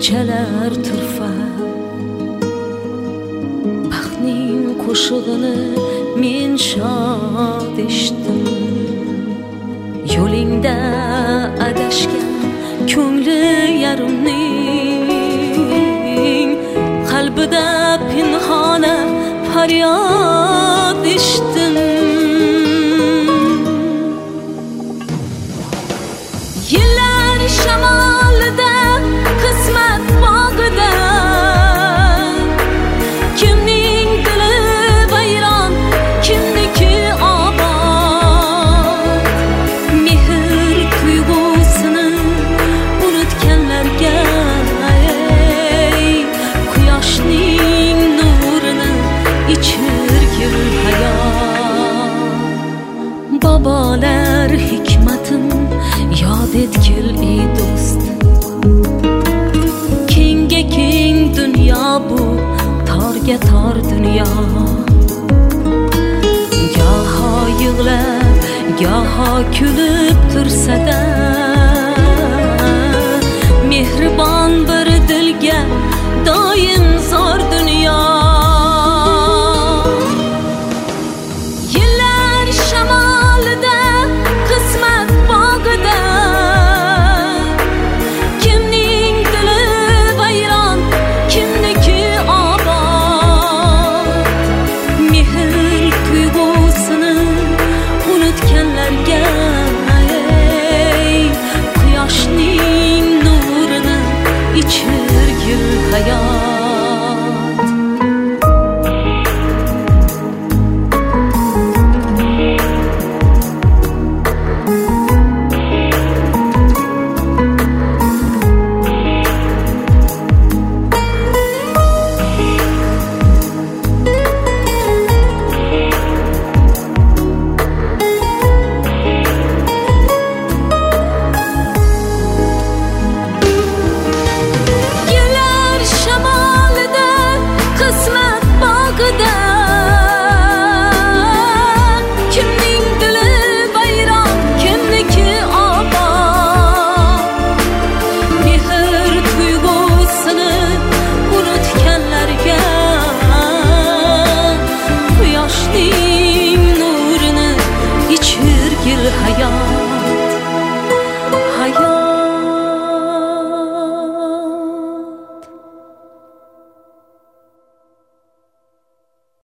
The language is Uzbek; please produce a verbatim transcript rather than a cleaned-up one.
chalar turfa baxtning qo'shig'ini men shod eshitdim yo'lingda adashgan ko'ngli yarimning qalbida pinhona faryod eshitdim yillar shamolida qismat bog'ida kimning dili vayron kimniki obod mehr tuyg'usini unutganlarga ey quyoshning nurini ichirgin hayot bobolar hikmatin yod etgil ey do'st kengga keng dunyo bu torga tor dunyo goho yig'lab goho kulib tursa-da